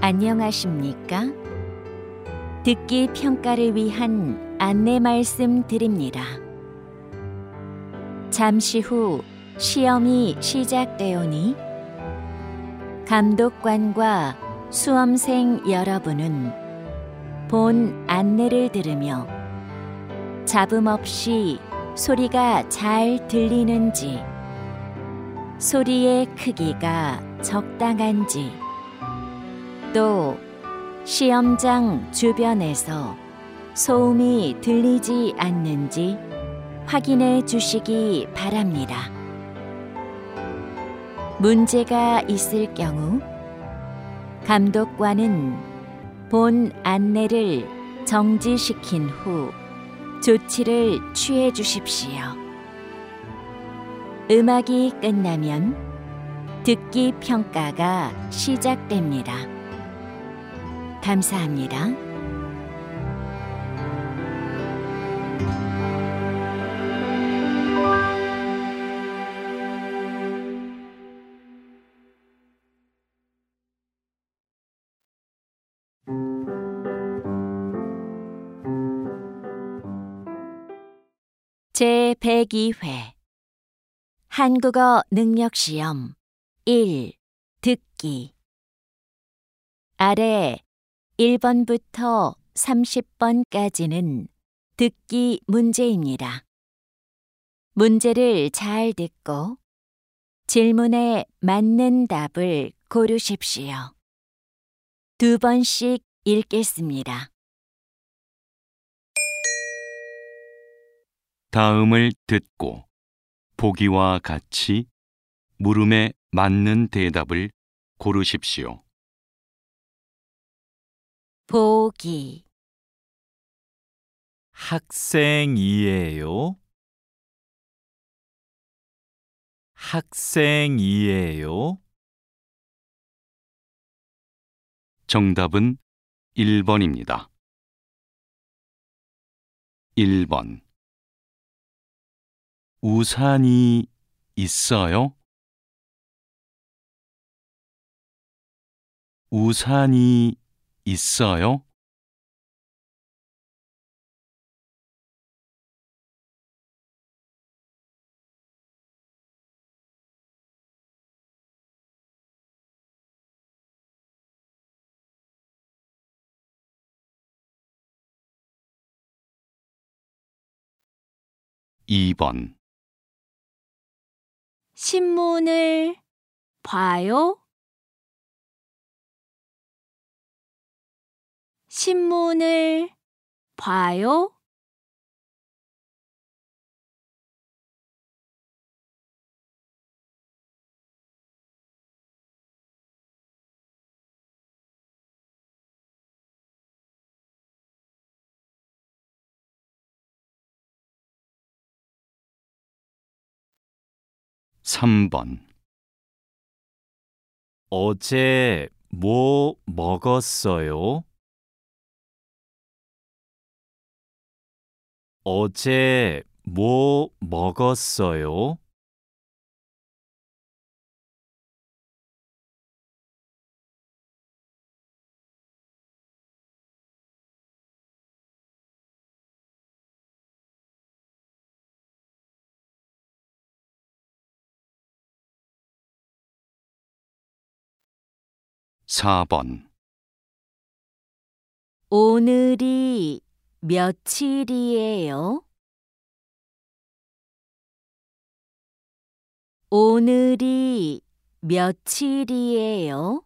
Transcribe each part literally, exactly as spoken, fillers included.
안녕하십니까? 듣기 평가를 위한 안내 말씀 드립니다. 잠시 후 시험이 시작되오니 감독관과 수험생 여러분은 본 안내를 들으며 잡음 없이 소리가 잘 들리는지, 소리의 크기가 적당한지, 또 시험장 주변에서 소음이 들리지 않는지 확인해 주시기 바랍니다. 문제가 있을 경우 감독관은 본 안내를 정지시킨 후 조치를 취해 주십시오. 음악이 끝나면 듣기 평가가 시작됩니다. 감사합니다. 제백이 회 한국어 능력시험 일. 듣기. 아래 일 번부터 삼십 번까지는 듣기 문제입니다. 문제를 잘 듣고 질문에 맞는 답을 고르십시오. 두 번씩 읽겠습니다. 다음을 듣고 보기와 같이 물음에 맞는 대답을 고르십시오. 보기. 학생이에요. 학생이에요. 정답은 일 번입니다. 일 번. 우산이 있어요? 우산이 있어요? 이 번. 신문을 봐요? 신문을 봐요? 삼 번. 어제 뭐 먹었어요? 어제 뭐 먹었어요? 사 번. 오늘이 며칠이에요? 오늘이 며칠이에요?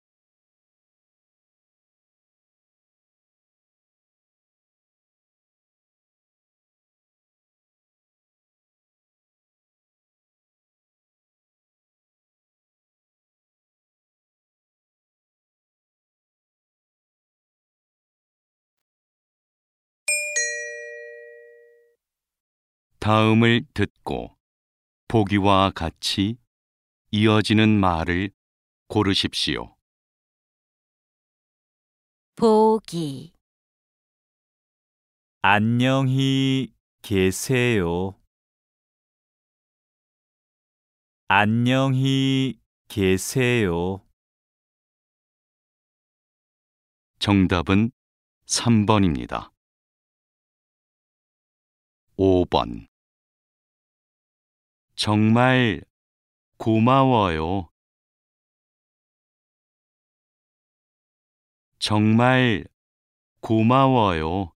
다음을 듣고 보기와 같이 이어지는 말을 고르십시오. 보기. 안녕히 계세요. 안녕히 계세요. 정답은 삼 번입니다. 오 번. 정말 고마워요. 정말 고마워요.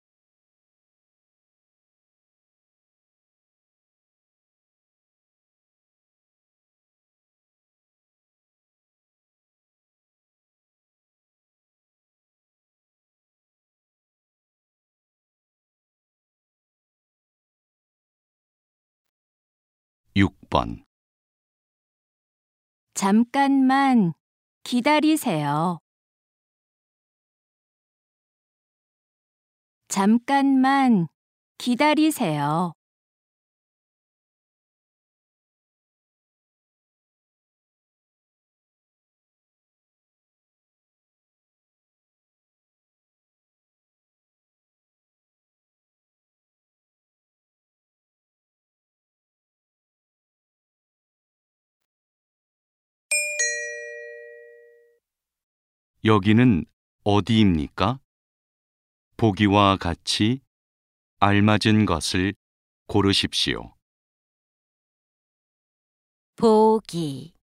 육 번. 잠깐만 기다리세요. 잠깐만 기다리세요. 여기는 어디입니까? 보기와 같이 알맞은 것을 고르십시오. 보기.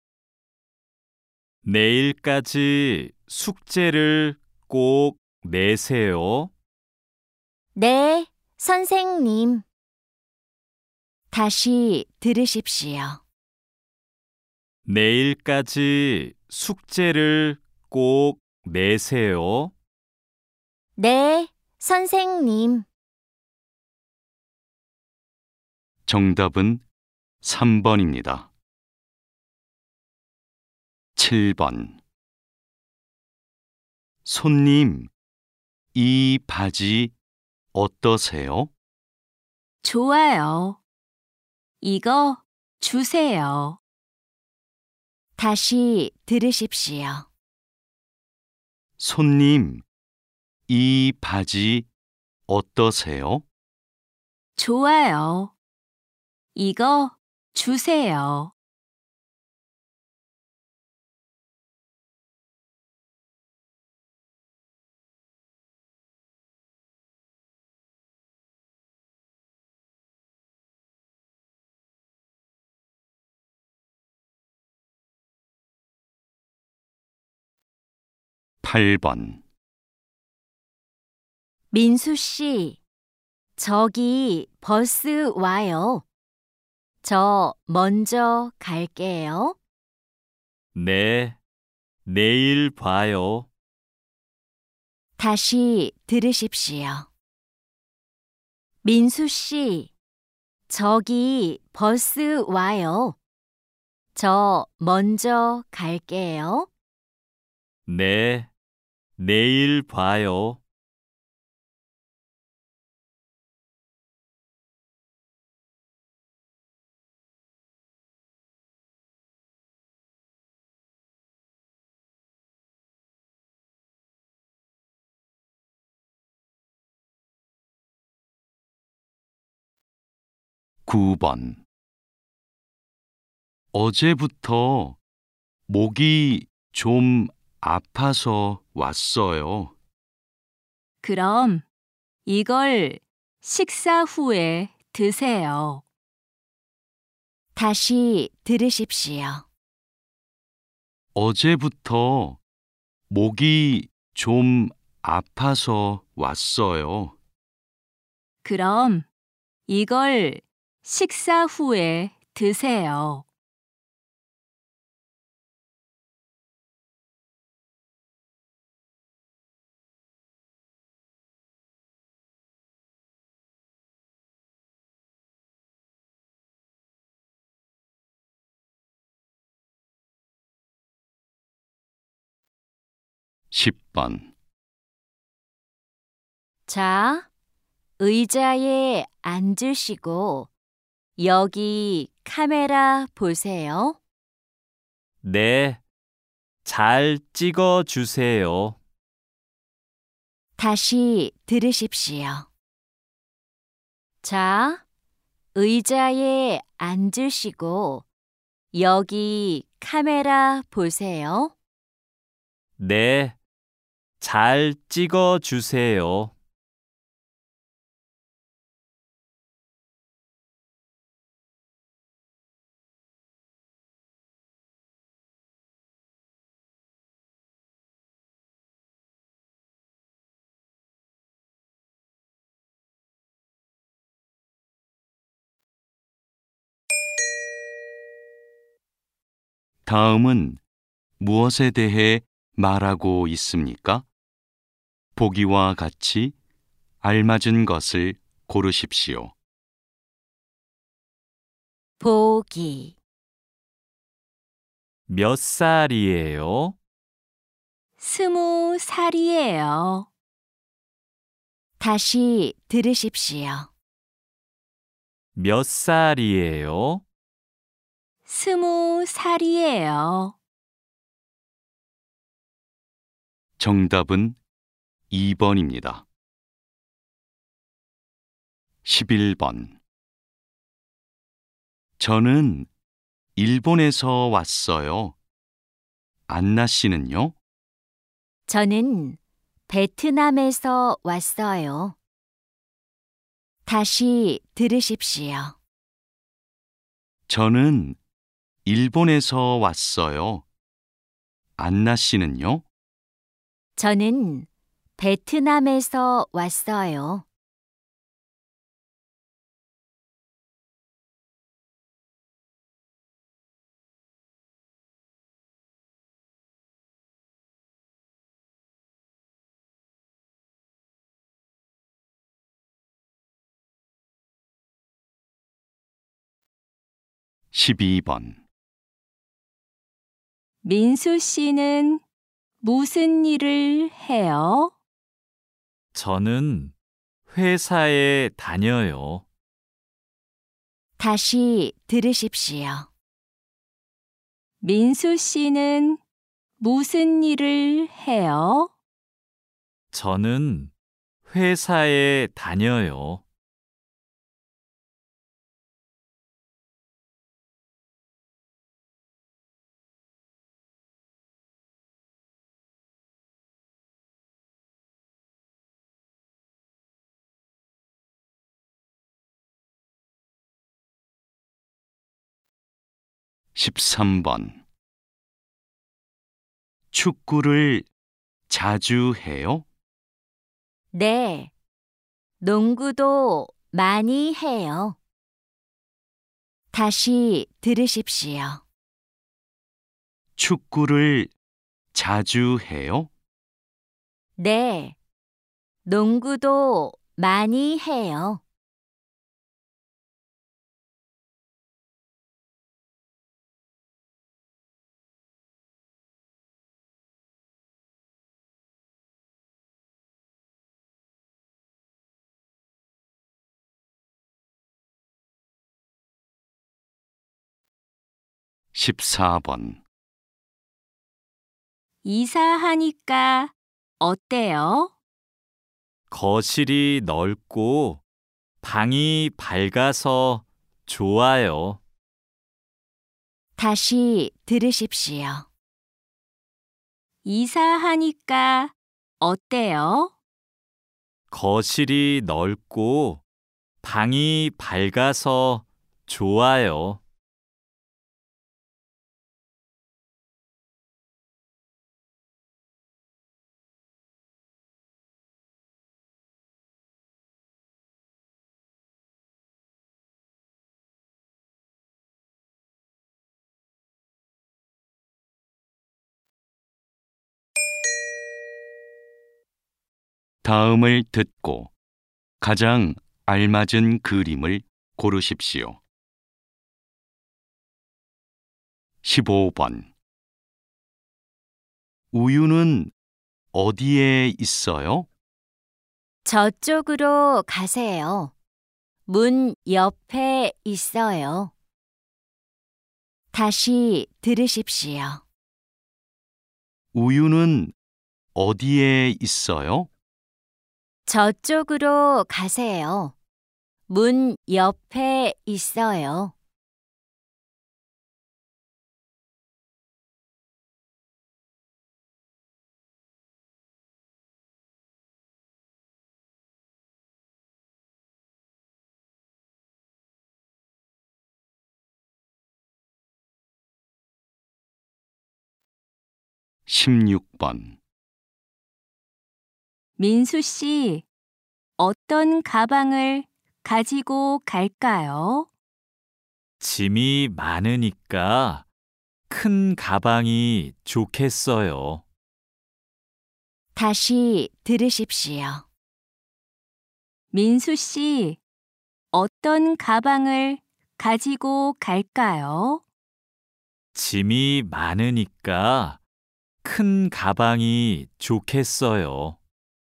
내일까지 숙제를 꼭 내세요. 네, 선생님. 다시 들으십시오. 내일까지 숙제를 꼭 내세요. 네, 선생님. 정답은 삼 번입니다. 칠 번. 손님, 이 바지 어떠세요? 좋아요. 이거 주세요. 다시 들으십시오. 손님, 이 바지 어떠세요? 좋아요. 이거 주세요. 팔 번. 민수 씨, 저기 버스 와요. 저 먼저 갈게요. 네, 내일 봐요. 다시 들으십시오. 민수 씨, 저기 버스 와요. 저 먼저 갈게요. 네, 내일 봐요. 구 번. 어제부터 목이 좀 아파서 왔어요. 그럼 이걸 식사 후에 드세요. 다시 들으십시오. 어제부터 목이 좀 아파서 왔어요. 그럼 이걸 식사 후에 드세요. 십 번. 자, 의자에 앉으시고 여기 카메라 보세요. 네, 잘 찍어 주세요. 다시 들으십시오. 자, 의자에 앉으시고 여기 카메라 보세요. 네, 잘 찍어 주세요. 다음은 무엇에 대해 말하고 있습니까? 보기와 같이 알맞은 것을 고르십시오. 보기, 몇 살이에요? 스무 살이에요. 다시 들으십시오. 몇 살이에요? 스무 살이에요. 정답은 이 번입니다. 십일 번. 저는 일본에서 왔어요. 안나 씨는요? 저는 베트남에서 왔어요. 다시 들으십시오. 저는 일본에서 왔어요. 안나 씨는요? 저는 베트남에서 왔어요. 십이 번. 민수 씨는 무슨 일을 해요? 저는 회사에 다녀요. 다시 들으십시오. 민수 씨는 무슨 일을 해요? 저는 회사에 다녀요. 십삼 번. 축구를 자주 해요? 네, 농구도 많이 해요. 다시 들으십시오. 축구를 자주 해요? 네, 농구도 많이 해요. 십사 번. 이사하니까 어때요? 거실이 넓고 방이 밝아서 좋아요. 다시 들으십시오. 이사하니까 어때요? 거실이 넓고 방이 밝아서 좋아요. 다음을 듣고 가장 알맞은 그림을 고르십시오. 십오 번. 우유는 어디에 있어요? 저쪽으로 가세요. 문 옆에 있어요. 다시 들으십시오. 우유는 어디에 있어요? 저쪽으로 가세요. 문 옆에 있어요. 십육 번. 민수 씨, 어떤 가방을 가지고 갈까요? 짐이 많으니까 큰 가방이 좋겠어요. 다시 들으십시오. 민수 씨, 어떤 가방을 가지고 갈까요? 짐이 많으니까 큰 가방이 좋겠어요.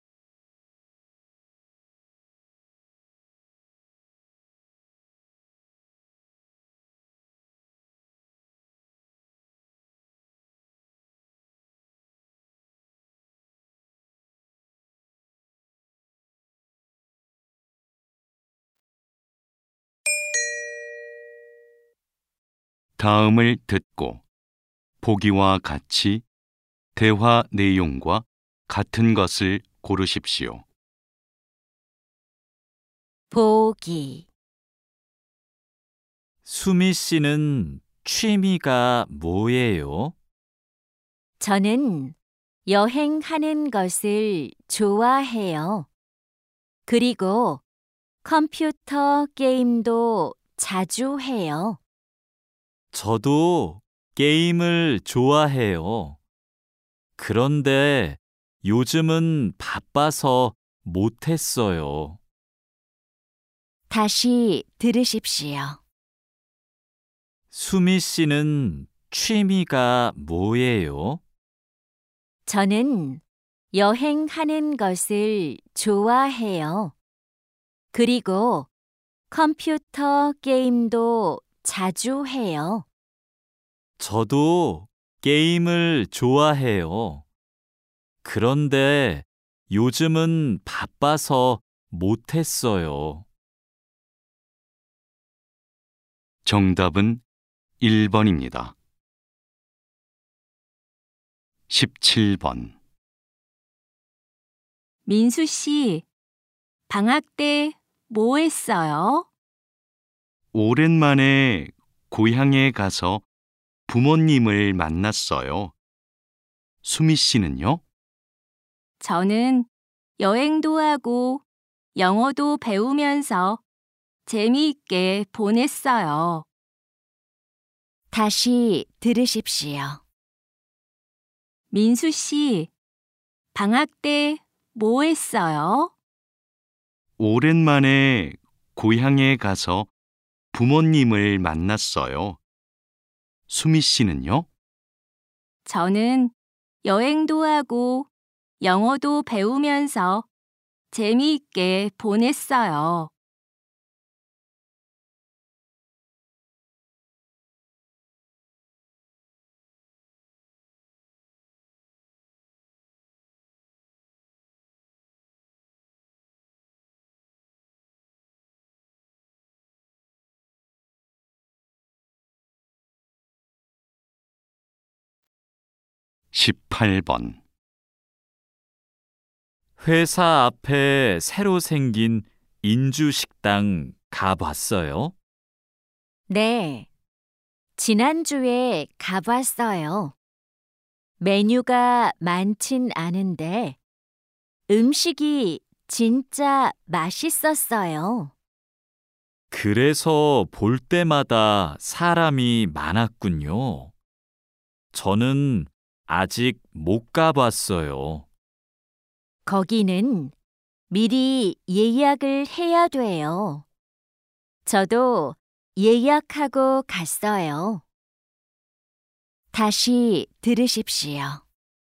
다음을 듣고 보기와 같이 대화 내용과 같은 것을 고르십시오. 보기. 수미 씨는 취미가 뭐예요? 저는 여행하는 것을 좋아해요. 그리고 컴퓨터 게임도 자주 해요. 저도 게임을 좋아해요. 그런데 요즘은 바빠서 못했어요. 다시 들으십시오. 수미 씨는 취미가 뭐예요? 저는 여행하는 것을 좋아해요. 그리고 컴퓨터 게임도 자주 해요. 저도 게임을 좋아해요. 그런데 요즘은 바빠서 못했어요. 정답은 일 번입니다. 십칠 번. 민수 씨, 방학 때 뭐 했어요? 오랜만에 고향에 가서 부모님을 만났어요. 수미 씨는요? 저는 여행도 하고 영어도 배우면서 재미있게 보냈어요. 다시 들으십시오. 민수 씨, 방학 때 뭐 했어요? 오랜만에 고향에 가서 부모님을 만났어요. 수미 씨는요? 저는 여행도 하고 영어도 배우면서 재미있게 보냈어요. 십팔 번. 회사 앞에 새로 생긴 인주식당 가봤어요? 네, 지난주에 가봤어요. 메뉴가 많진 않은데 음식이 진짜 맛있었어요. 그래서 볼 때마다 사람이 많았군요. 저는 아직 못 가봤어요. 거기는 미리 예약을 해야 돼요. 저도 예약하고 갔어요. 다시 들으십시오.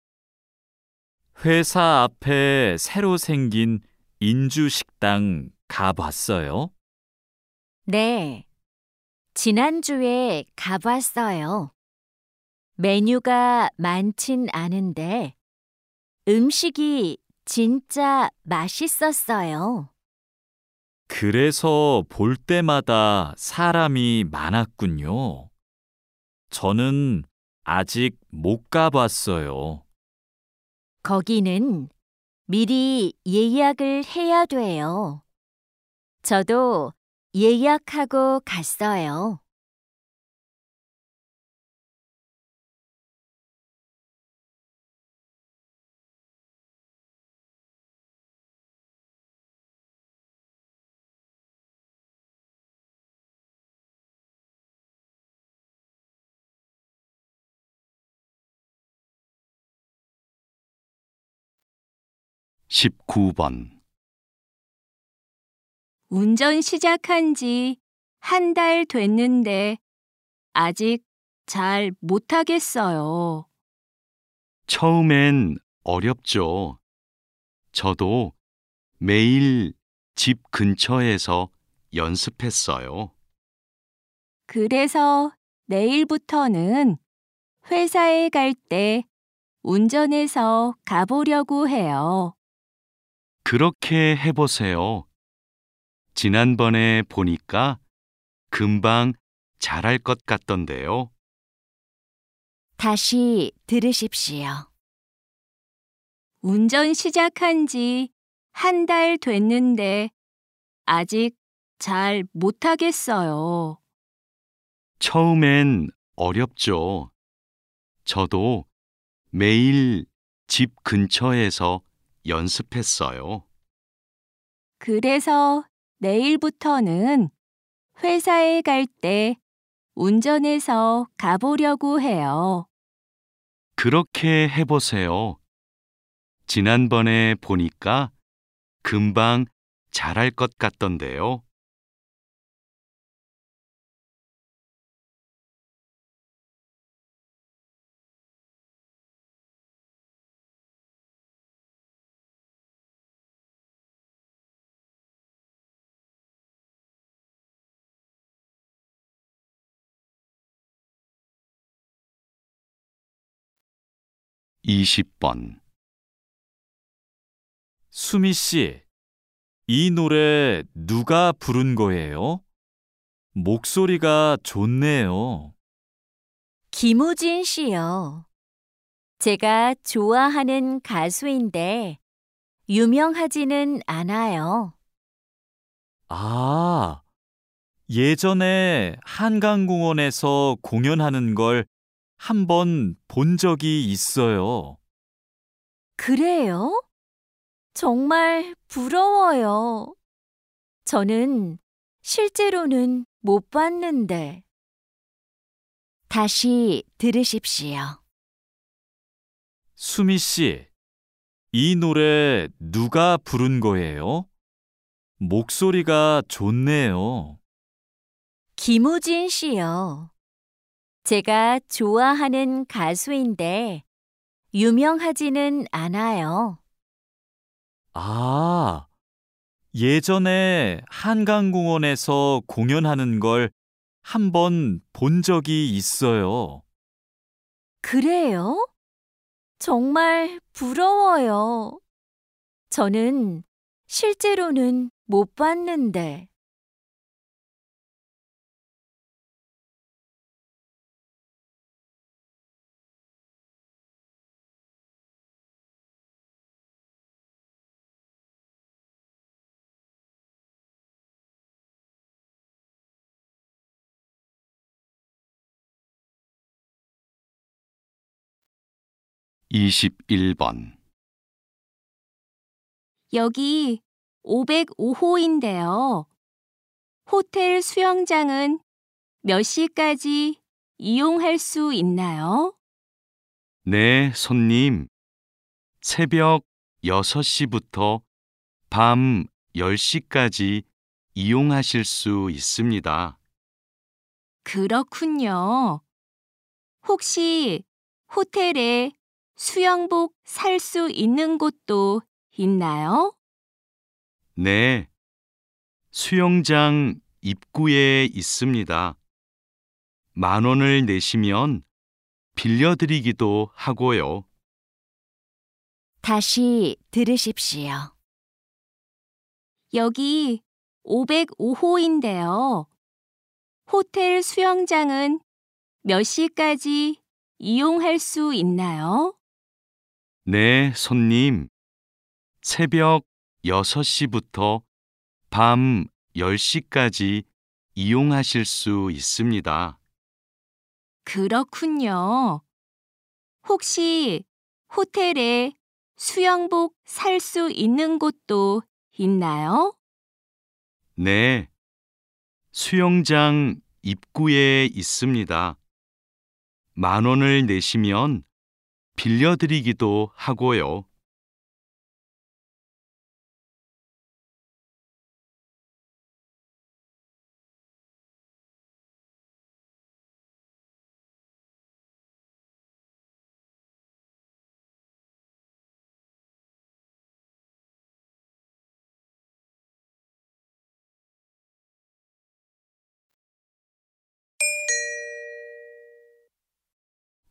회사 앞에 새로 생긴 인주식당 가봤어요? 네, 지난주에 가봤어요. 메뉴가 많진 않은데 음식이 진짜 맛있었어요. 그래서 볼 때마다 사람이 많았군요. 저는 아직 못 가봤어요. 거기는 미리 예약을 해야 돼요. 저도 예약하고 갔어요. 십구 번. 운전 시작한 지 한 달 됐는데 아직 잘 못하겠어요. 처음엔 어렵죠. 저도 매일 집 근처에서 연습했어요. 그래서 내일부터는 회사에 갈 때 운전해서 가보려고 해요. 그렇게 해보세요. 지난번에 보니까 금방 잘할 것 같던데요. 다시 들으십시오. 운전 시작한 지 한 달 됐는데 아직 잘 못하겠어요. 처음엔 어렵죠. 저도 매일 집 근처에서 연습했어요. 그래서 내일부터는 회사에 갈 때 운전해서 가보려고 해요. 그렇게 해보세요. 지난번에 보니까 금방 잘할 것 같던데요. 이십 번. 수미 씨, 이 노래 누가 부른 거예요? 목소리가 좋네요. 김우진 씨요. 제가 좋아하는 가수인데 유명하지는 않아요. 아, 예전에 한강공원에서 공연하는 걸 한 번 본 적이 있어요. 그래요? 정말 부러워요. 저는 실제로는 못 봤는데. 다시 들으십시오. 수미 씨, 이 노래 누가 부른 거예요? 목소리가 좋네요. 김우진 씨요. 제가 좋아하는 가수인데 유명하지는 않아요. 아, 예전에 한강공원에서 공연하는 걸 한 번 본 적이 있어요. 그래요? 정말 부러워요. 저는 실제로는 못 봤는데. 이십일 번. 여기 오백오 호인데요. 호텔 수영장은 몇 시까지 이용할 수 있나요? 네, 손님. 새벽 여섯 시부터 밤 열 시까지 이용하실 수 있습니다. 그렇군요. 혹시 호텔에 수영복 살 수 있는 곳도 있나요? 네, 수영장 입구에 있습니다. 만 원을 내시면 빌려드리기도 하고요. 다시 들으십시오. 여기 오백오 호인데요. 호텔 수영장은 몇 시까지 이용할 수 있나요? 네, 손님. 새벽 여섯 시부터 밤 열 시까지 이용하실 수 있습니다. 그렇군요. 혹시 호텔에 수영복 살 수 있는 곳도 있나요? 네, 수영장 입구에 있습니다. 만 원을 내시면 빌려드리기도 하고요.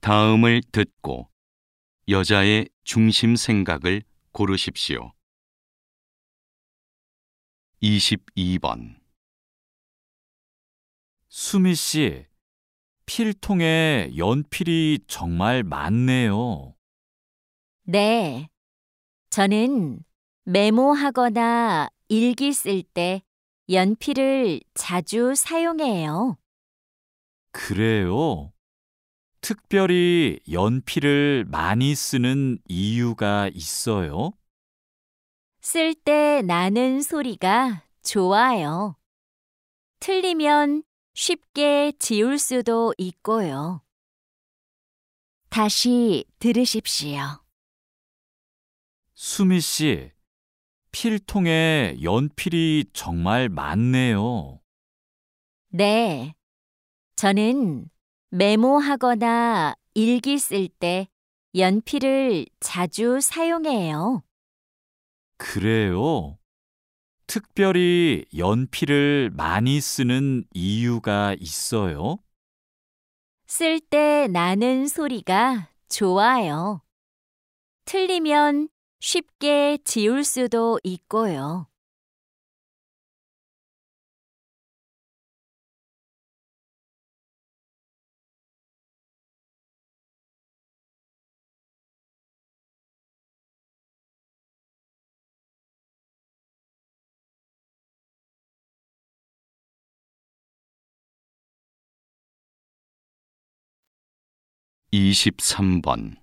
다음을 듣고 여자의 중심 생각을 고르십시오. 이십이 번. 수미 씨, 필통에 연필이 정말 많네요. 네. 저는 메모하거나 일기 쓸 때 연필을 자주 사용해요. 그래요? 특별히 연필을 많이 쓰는 이유가 있어요? 쓸 때 나는 소리가 좋아요. 틀리면 쉽게 지울 수도 있고요. 다시 들으십시오. 수미 씨, 필통에 연필이 정말 많네요. 네. 저는 메모하거나 일기 쓸 때 연필을 자주 사용해요. 그래요? 특별히 연필을 많이 쓰는 이유가 있어요? 쓸 때 나는 소리가 좋아요. 틀리면 쉽게 지울 수도 있고요. 이십삼 번.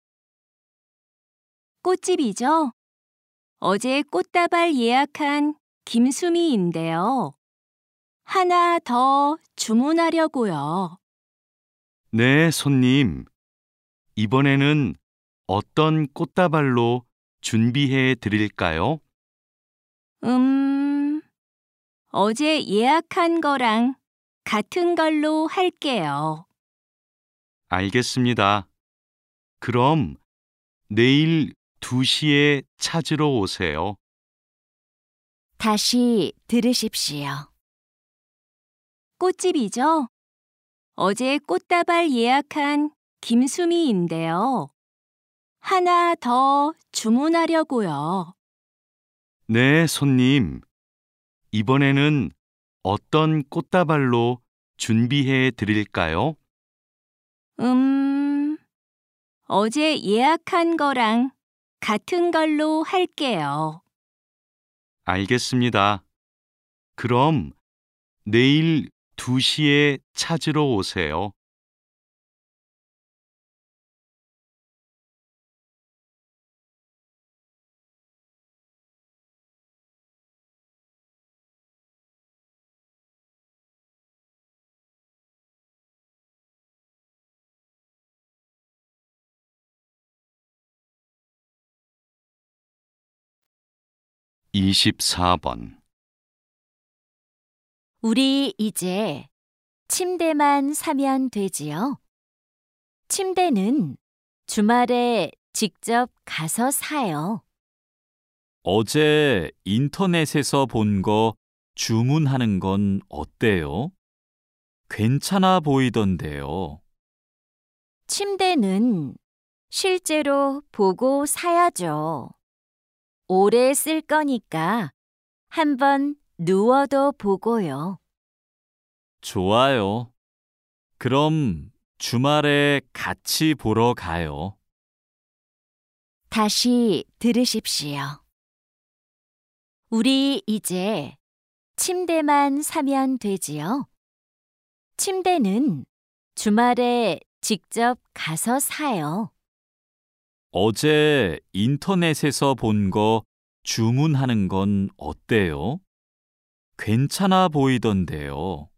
꽃집이죠? 어제 꽃다발 예약한 김수미인데요. 하나 더 주문하려고요. 네, 손님. 이번에는 어떤 꽃다발로 준비해 드릴까요? 음, 어제 예약한 거랑 같은 걸로 할게요. 알겠습니다. 그럼 내일 두 시에 찾으러 오세요. 다시 들으십시오. 꽃집이죠? 어제 꽃다발 예약한 김수미인데요. 하나 더 주문하려고요. 네, 손님. 이번에는 어떤 꽃다발로 준비해 드릴까요? 음, 어제 예약한 거랑 같은 걸로 할게요. 알겠습니다. 그럼 내일 두 시에 찾으러 오세요. 이십사 번. 우리 이제 침대만 사면 되지요? 침대는 주말에 직접 가서 사요. 어제 인터넷에서 본 거 주문하는 건 어때요? 괜찮아 보이던데요. 침대는 실제로 보고 사야죠. 오래 쓸 거니까 한번 누워도 보고요. 좋아요. 그럼 주말에 같이 보러 가요. 다시 들으십시오. 우리 이제 침대만 사면 되지요? 침대는 주말에 직접 가서 사요. 어제 인터넷에서 본 거 주문하는 건 어때요? 괜찮아 보이던데요.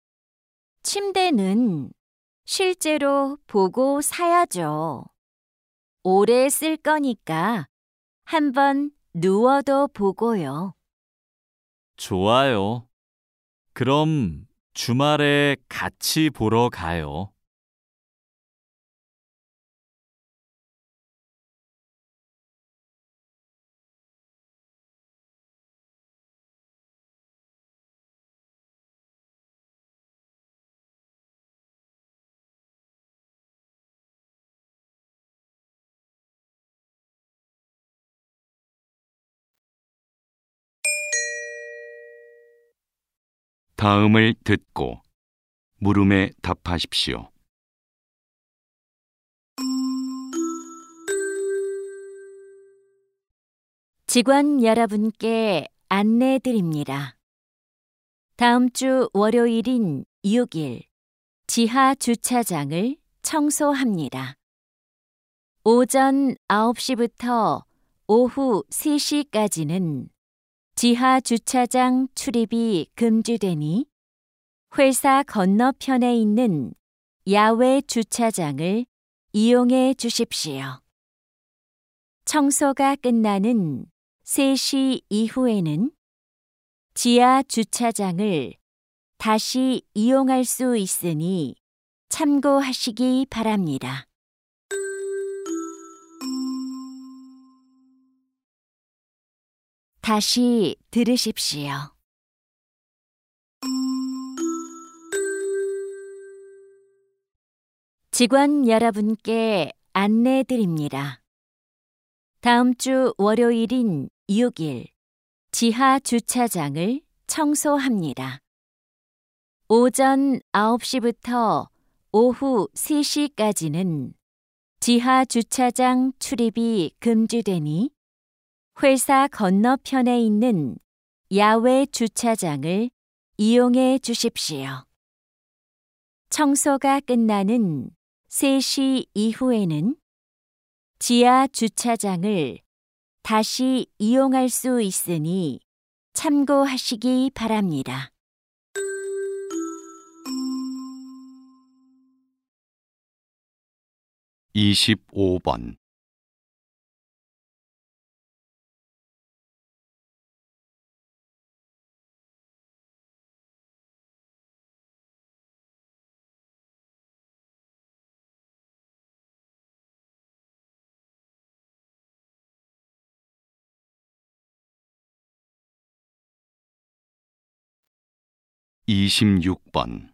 침대는 실제로 보고 사야죠. 오래 쓸 거니까 한번 누워도 보고요. 좋아요. 그럼 주말에 같이 보러 가요. 다음을 듣고 물음에 답하십시오. 직원 여러분께 안내드립니다. 다음 주 월요일인 육 일 지하 주차장을 청소합니다. 오전 아홉 시부터 오후 세 시까지는 지하 주차장 출입이 금지되니 회사 건너편에 있는 야외 주차장을 이용해 주십시오. 청소가 끝나는 세 시 이후에는 지하 주차장을 다시 이용할 수 있으니 참고하시기 바랍니다. 다시 들으십시오. 직원 여러분께 안내드립니다. 다음 주 월요일인 육 일 지하 주차장을 청소합니다. 오전 아홉 시부터 오후 세 시까지는 지하 주차장 출입이 금지되니 회사 건너편에 있는 야외 주차장을 이용해 주십시오. 청소가 끝나는 세 시 이후에는 지하 주차장을 다시 이용할 수 있으니 참고하시기 바랍니다. 이십오 번 이십육 번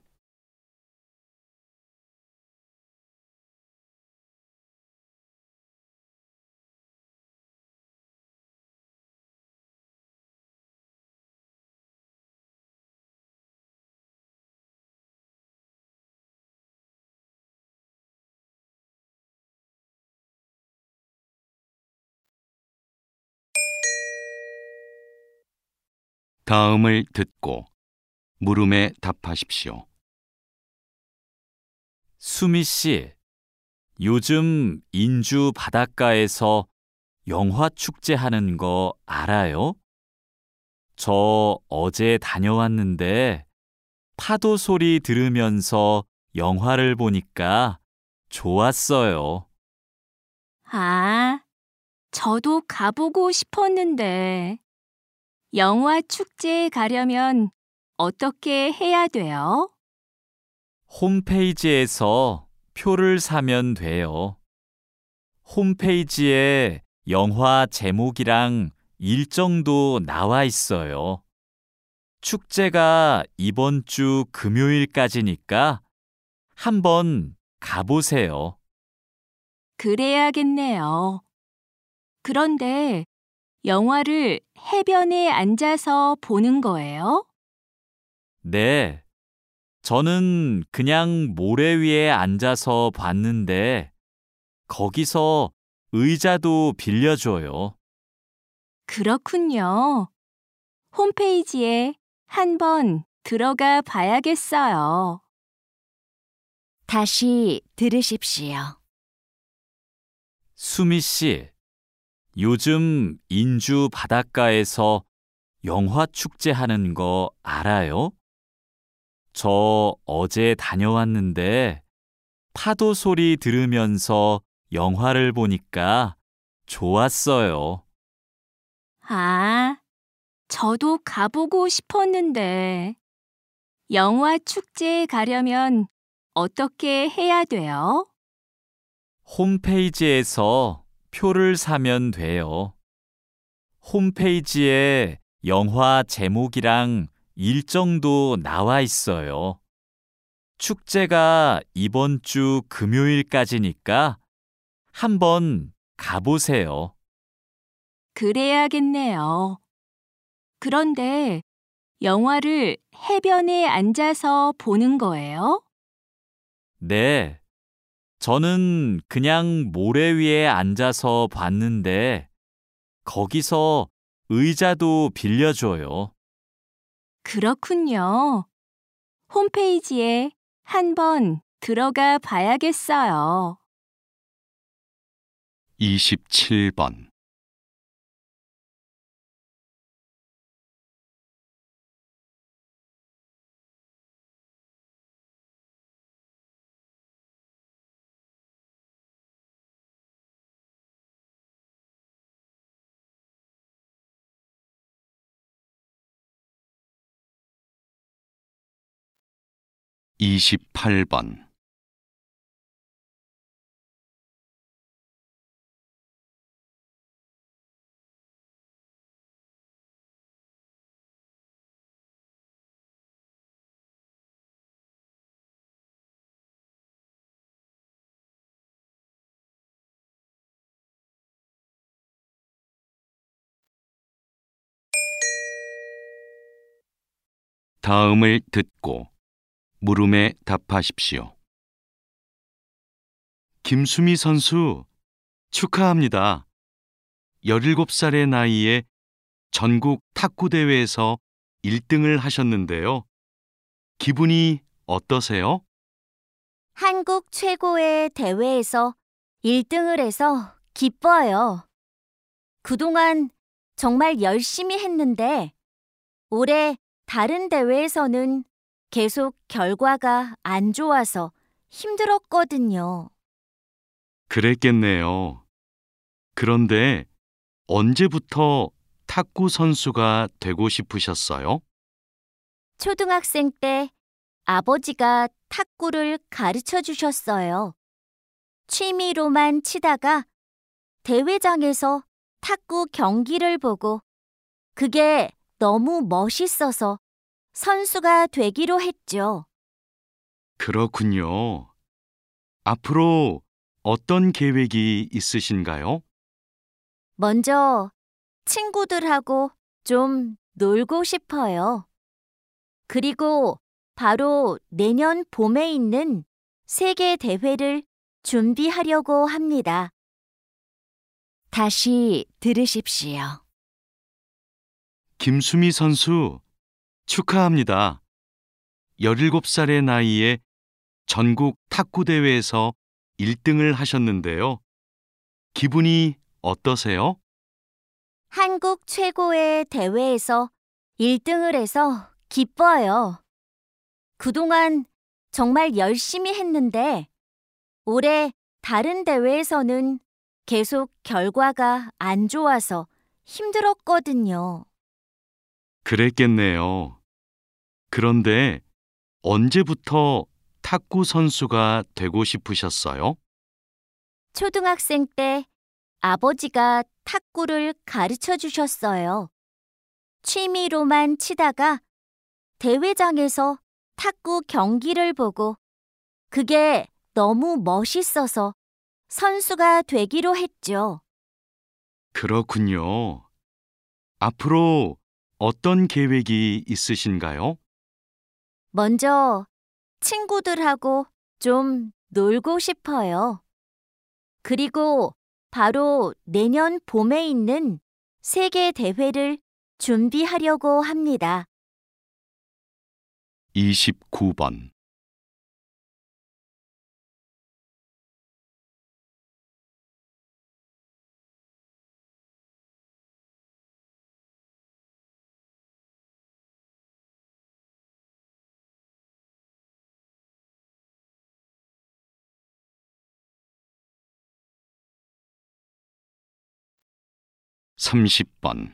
다음을 듣고 물음에 답하십시오. 수미 씨, 요즘 인주 바닷가에서 영화 축제 하는 거 알아요? 저 어제 다녀왔는데 파도 소리 들으면서 영화를 보니까 좋았어요. 아, 저도 가보고 싶었는데 영화 축제에 가려면 어떻게 해야 돼요? 홈페이지에서 표를 사면 돼요. 홈페이지에 영화 제목이랑 일정도 나와 있어요. 축제가 이번 주 금요일까지니까 한번 가보세요. 그래야겠네요. 그런데 영화를 해변에 앉아서 보는 거예요? 네, 저는 그냥 모래 위에 앉아서 봤는데 거기서 의자도 빌려줘요. 그렇군요. 홈페이지에 한번 들어가 봐야겠어요. 다시 들으십시오. 수미 씨, 요즘 인주 바닷가에서 영화 축제 하는 거 알아요? 저 어제 다녀왔는데 파도 소리 들으면서 영화를 보니까 좋았어요. 아, 저도 가보고 싶었는데 영화 축제에 가려면 어떻게 해야 돼요? 홈페이지에서 표를 사면 돼요. 홈페이지에 영화 제목이랑 일정도 나와 있어요. 축제가 이번 주 금요일까지니까 한번 가보세요. 그래야겠네요. 그런데 영화를 해변에 앉아서 보는 거예요? 네. 저는 그냥 모래 위에 앉아서 봤는데 거기서 의자도 빌려줘요. 그렇군요. 홈페이지에 한번 들어가 봐야겠어요. 이십칠 번. 이십팔 번. 다음을 듣고 물음에 답하십시오. 김수미 선수, 축하합니다. 열일곱 살의 나이에 전국 탁구대회에서 일 등을 하셨는데요. 기분이 어떠세요? 한국 최고의 대회에서 일 등을 해서 기뻐요. 그동안 정말 열심히 했는데 올해 다른 대회에서는 계속 결과가 안 좋아서 힘들었거든요. 그랬겠네요. 그런데 언제부터 탁구 선수가 되고 싶으셨어요? 초등학생 때 아버지가 탁구를 가르쳐 주셨어요. 취미로만 치다가 대회장에서 탁구 경기를 보고 그게 너무 멋있어서 선수가 되기로 했죠. 그렇군요. 앞으로 어떤 계획이 있으신가요? 먼저 친구들하고 좀 놀고 싶어요. 그리고 바로 내년 봄에 있는 세계 대회를 준비하려고 합니다. 다시 들으십시오. 김수미 선수, 축하합니다. 열일곱 살의 나이에 전국 탁구대회에서 일 등을 하셨는데요. 기분이 어떠세요? 한국 최고의 대회에서 일 등을 해서 기뻐요. 그동안 정말 열심히 했는데 올해 다른 대회에서는 계속 결과가 안 좋아서 힘들었거든요. 그랬겠네요. 그런데 언제부터 탁구 선수가 되고 싶으셨어요? 초등학생 때 아버지가 탁구를 가르쳐 주셨어요. 취미로만 치다가 대회장에서 탁구 경기를 보고 그게 너무 멋있어서 선수가 되기로 했죠. 그렇군요. 앞으로 어떤 계획이 있으신가요? 먼저 친구들하고 좀 놀고 싶어요. 그리고 바로 내년 봄에 있는 세계 대회를 준비하려고 합니다. 이십구 번. 삼십 번.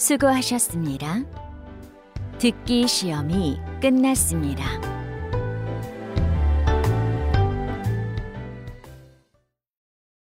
수고하셨습니다. 듣기 시험이 끝났습니다.